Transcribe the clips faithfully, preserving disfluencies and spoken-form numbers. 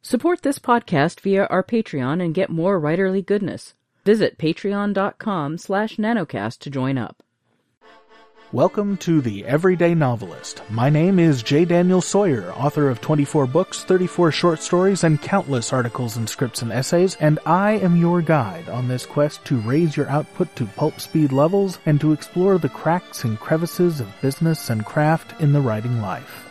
Support this podcast via our Patreon and get more writerly goodness. Visit patreon.com slash nanocast to join up. Welcome to The Everyday Novelist. My name is J. Daniel Sawyer, author of twenty-four books, thirty-four short stories, and countless articles and scripts and essays, and I am your guide on this quest to raise your output to pulp speed levels and to explore the cracks and crevices of business and craft in the writing life.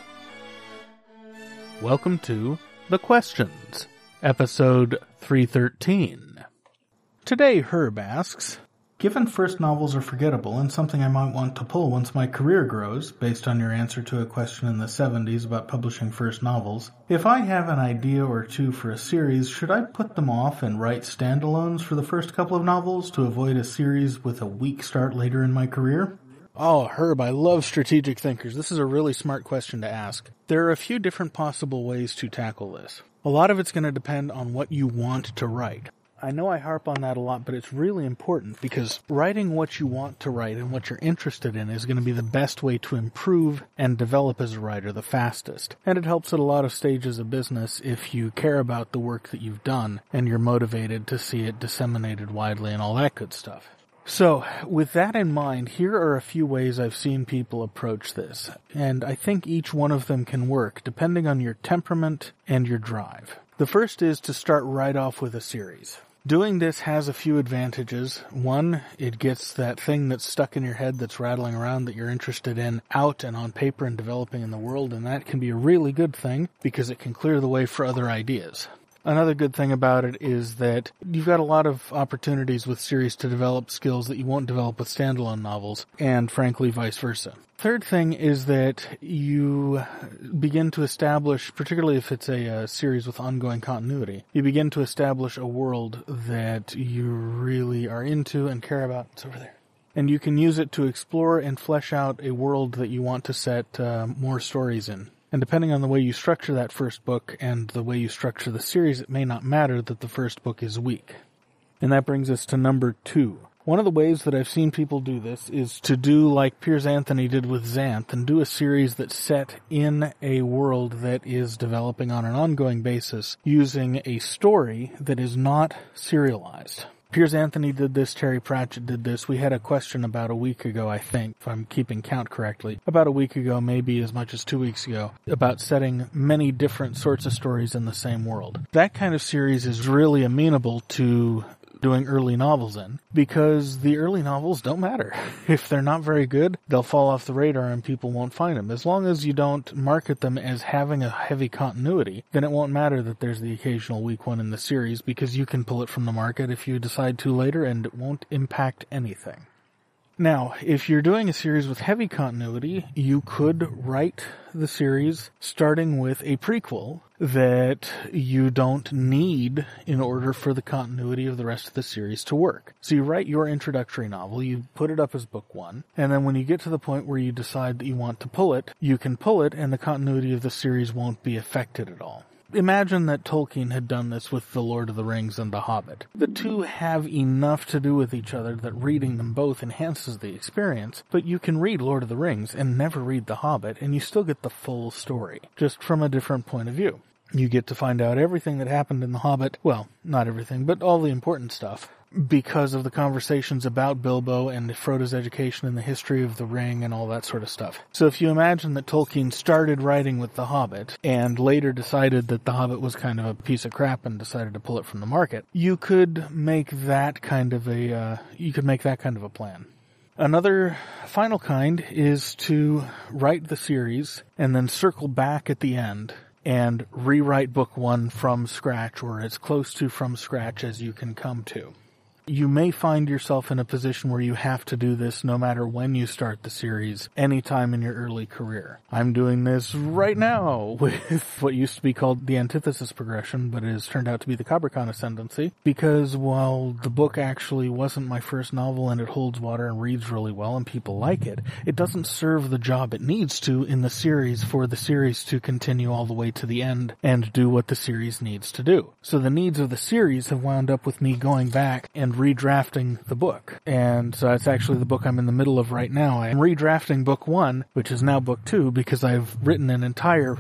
Welcome to The Questions, episode three thirteen. Today, Herb asks, given first novels are forgettable and something I might want to pull once my career grows, based on your answer to a question in the seventies about publishing first novels, if I have an idea or two for a series, should I put them off and write standalones for the first couple of novels to avoid a series with a weak start later in my career? Oh, Herb, I love strategic thinkers. This is a really smart question to ask. There are a few different possible ways to tackle this. A lot of it's going to depend on what you want to write. I know I harp on that a lot, but it's really important because writing what you want to write and what you're interested in is going to be the best way to improve and develop as a writer the fastest. And it helps at a lot of stages of business if you care about the work that you've done and you're motivated to see it disseminated widely and all that good stuff. So, with that in mind, here are a few ways I've seen people approach this, and I think each one of them can work depending on your temperament and your drive. The first is to start right off with a series. Doing this has a few advantages. One, it gets that thing that's stuck in your head that's rattling around that you're interested in out and on paper and developing in the world, and that can be a really good thing because it can clear the way for other ideas. Another good thing about it is that you've got a lot of opportunities with series to develop skills that you won't develop with standalone novels, and frankly, vice versa. Third thing is that you begin to establish, particularly if it's a, a series with ongoing continuity, you begin to establish a world that you really are into and care about. It's over there. And you can use it to explore and flesh out a world that you want to set uh, more stories in. And depending on the way you structure that first book and the way you structure the series, it may not matter that the first book is weak. And that brings us to number two. One of the ways that I've seen people do this is to do like Piers Anthony did with Xanth and do a series that's set in a world that is developing on an ongoing basis using a story that is not serialized. Piers Anthony did this, Terry Pratchett did this. We had a question about a week ago, I think, if I'm keeping count correctly, about a week ago, maybe as much as two weeks ago, about setting many different sorts of stories in the same world. That kind of series is really amenable to doing early novels in, because the early novels don't matter. If they're not very good, they'll fall off the radar and people won't find them. As long as you don't market them as having a heavy continuity, then it won't matter that there's the occasional weak one in the series, because you can pull it from the market if you decide to later and it won't impact anything. Now, if you're doing a series with heavy continuity, you could write the series starting with a prequel that you don't need in order for the continuity of the rest of the series to work. So you write your introductory novel, you put it up as book one, and then when you get to the point where you decide that you want to pull it, you can pull it and the continuity of the series won't be affected at all. Imagine that Tolkien had done this with The Lord of the Rings and The Hobbit. The two have enough to do with each other that reading them both enhances the experience, but you can read Lord of the Rings and never read The Hobbit, and you still get the full story, just from a different point of view. You get to find out everything that happened in The Hobbit, well, not everything, but all the important stuff, because of the conversations about Bilbo and Frodo's education and the history of the ring and all that sort of stuff. So if you imagine that Tolkien started writing with The Hobbit and later decided that The Hobbit was kind of a piece of crap and decided to pull it from the market, you could make that kind of a, uh, you could make that kind of a plan. Another final kind is to write the series and then circle back at the end and rewrite book one from scratch, or as close to from scratch as you can come to. You may find yourself in a position where you have to do this no matter when you start the series, anytime in your early career. I'm doing this right now with what used to be called the antithesis progression, but it has turned out to be the Capricorn ascendancy, because while the book actually wasn't my first novel and it holds water and reads really well and people like it, it doesn't serve the job it needs to in the series for the series to continue all the way to the end and do what the series needs to do. So the needs of the series have wound up with me going back and redrafting the book. And so it's actually the book I'm in the middle of right now. I'm redrafting book one, which is now book two, because I've written an entire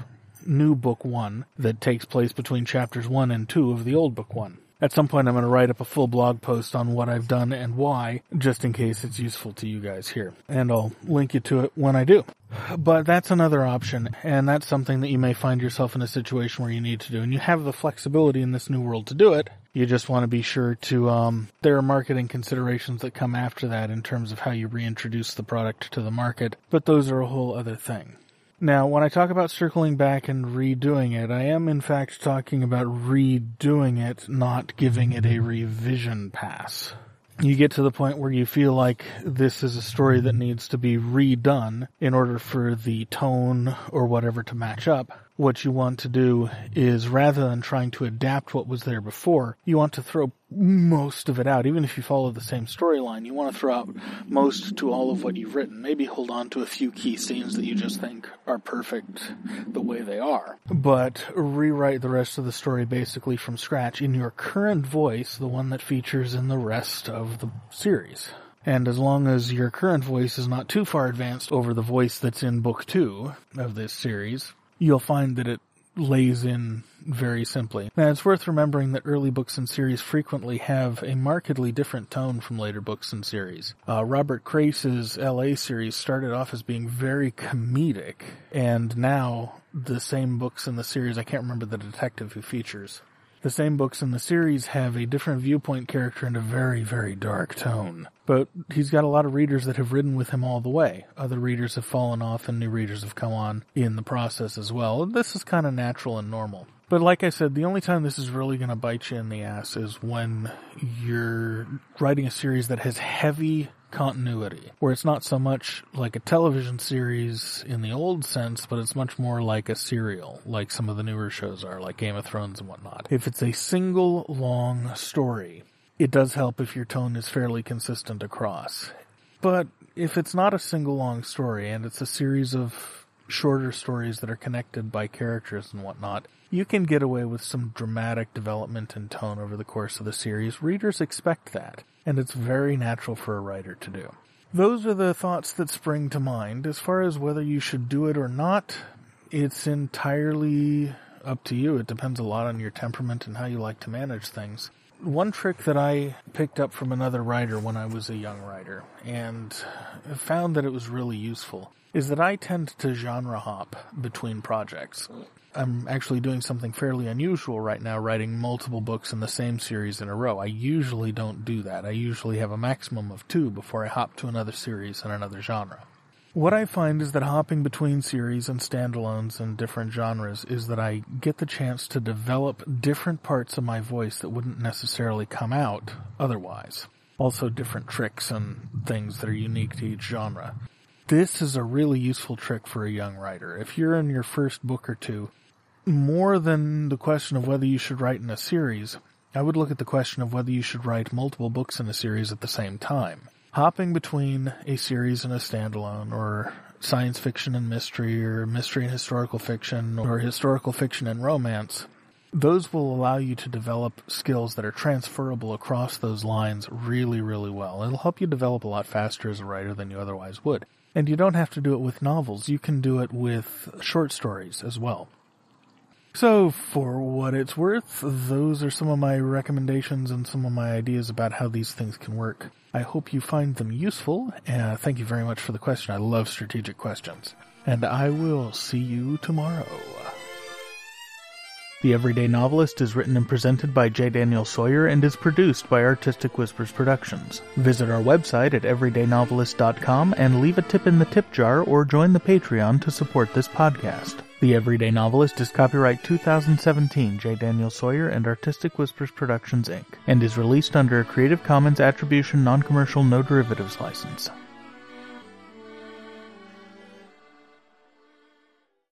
new book one that takes place between chapters one and two of the old book one. At some point, I'm going to write up a full blog post on what I've done and why, just in case it's useful to you guys here. And I'll link you to it when I do. But that's another option, and that's something that you may find yourself in a situation where you need to do. And you have the flexibility in this new world to do it. You just want to be sure to, um, there are marketing considerations that come after that in terms of how you reintroduce the product to the market. But those are a whole other thing. Now, when I talk about circling back and redoing it, I am in fact talking about redoing it, not giving it a revision pass. You get to the point where you feel like this is a story that needs to be redone in order for the tone or whatever to match up. What you want to do is, rather than trying to adapt what was there before, you want to throw most of it out. Even if you follow the same storyline, you want to throw out most to all of what you've written. Maybe hold on to a few key scenes that you just think are perfect the way they are. But rewrite the rest of the story basically from scratch in your current voice, the one that features in the rest of the series. And as long as your current voice is not too far advanced over the voice that's in book two of this series, you'll find that it lays in very simply. Now, it's worth remembering that early books and series frequently have a markedly different tone from later books and series. Uh, Robert Crace's L A series started off as being very comedic, and now the same books in the series, I can't remember the detective who features, the same books in the series have a different viewpoint character and a very, very dark tone. But he's got a lot of readers that have ridden with him all the way. Other readers have fallen off and new readers have come on in the process as well. This is kind of natural and normal. But like I said, the only time this is really going to bite you in the ass is when you're writing a series that has heavy continuity, where it's not so much like a television series in the old sense, but it's much more like a serial, like some of the newer shows are, like Game of Thrones and whatnot. If it's a single long story, it does help if your tone is fairly consistent across. But if it's not a single long story and it's a series of shorter stories that are connected by characters and whatnot, you can get away with some dramatic development in tone over the course of the series. Readers expect that, and it's very natural for a writer to do. Those are the thoughts that spring to mind. As far as whether you should do it or not, it's entirely up to you. It depends a lot on your temperament and how you like to manage things. One trick that I picked up from another writer when I was a young writer, and found that it was really useful, is that I tend to genre hop between projects. I'm actually doing something fairly unusual right now, writing multiple books in the same series in a row. I usually don't do that. I usually have a maximum of two before I hop to another series in another genre. What I find is that hopping between series and standalones and different genres is that I get the chance to develop different parts of my voice that wouldn't necessarily come out otherwise. Also different tricks and things that are unique to each genre. This is a really useful trick for a young writer. If you're in your first book or two, more than the question of whether you should write in a series, I would look at the question of whether you should write multiple books in a series at the same time. Hopping between a series and a standalone, or science fiction and mystery, or mystery and historical fiction, or historical fiction and romance, those will allow you to develop skills that are transferable across those lines really, really well. It'll help you develop a lot faster as a writer than you otherwise would. And you don't have to do it with novels. You can do it with short stories as well. So, for what it's worth, those are some of my recommendations and some of my ideas about how these things can work. I hope you find them useful, and thank you very much for the question. I love strategic questions. And I will see you tomorrow. The Everyday Novelist is written and presented by J. Daniel Sawyer and is produced by Artistic Whispers Productions. Visit our website at everyday novelist dot com and leave a tip in the tip jar or join the Patreon to support this podcast. The Everyday Novelist is copyright two thousand seventeen J. Daniel Sawyer and Artistic Whispers Productions, Incorporated, and is released under a Creative Commons Attribution Non-Commercial No Derivatives license.